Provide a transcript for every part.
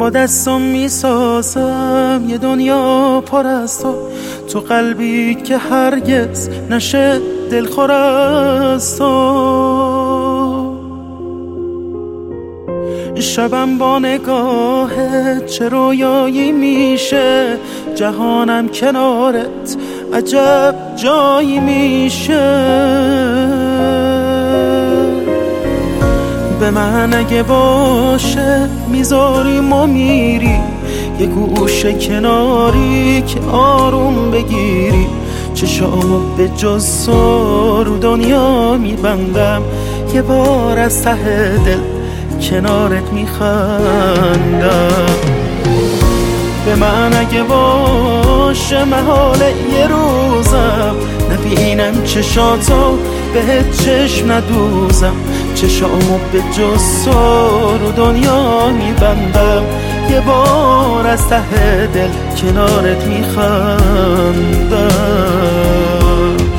با دستم میسازم یه دنیا پر از تو قلبی که هرگز نشه دلخور از تو. شبم با نگاهت چه رویایی میشه، جهانم کنارت عجب جایی میشه. به من اگه باشه میذاریم و میری یه گوشه کناری که آروم بگیری. چشامو به جز تو رو دنیا میبندم، یه بار از ته دل کنارت میخندم. به من اگه باشه محال یه روزم نبینم چشاتو بهت چشم ندوزم. چشامو به جز تو رو دنیا میبندم، یه بار از ته دل کنارت میخندم.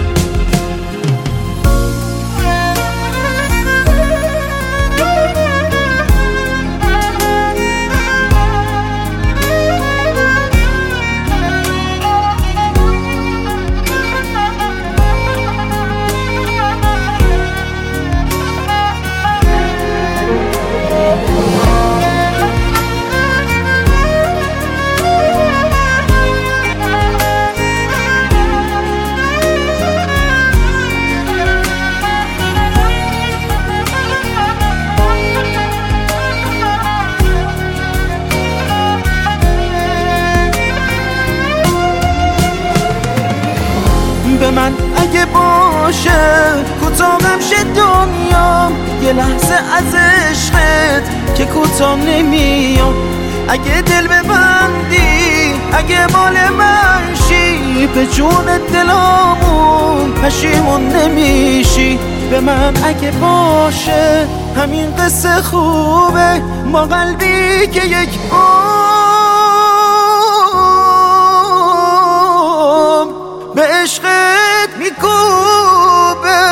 به من اگه باشه کوتاهم شه دنیا، یه لحظه از عشقت که کوتاه نمیام. اگه دل ببندی اگه مال من شی، به جون دلامون پشیمون نمیشی. به من اگه باشه همین قصه خوبه، ما قلبی که یک به عشقت میکوبه.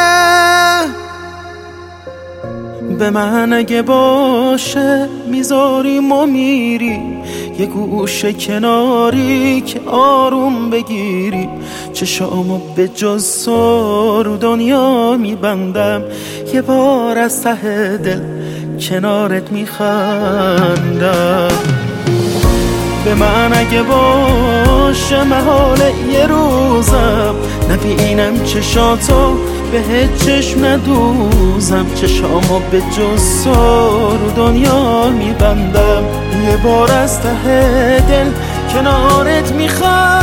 به من اگه باشه میذاریم و میری یه گوشه کناری که آروم بگیری. چشامو به جز تو رو دنیا میبندم، یه بار از ته دل کنارت میخندم. به من اگه باشه محال یه روزم نبینم چشاتو بهت چشم ندوزم. چشامو به جز تو رو دنیا میبندم، یه بار از ته دل کنارت میخوام.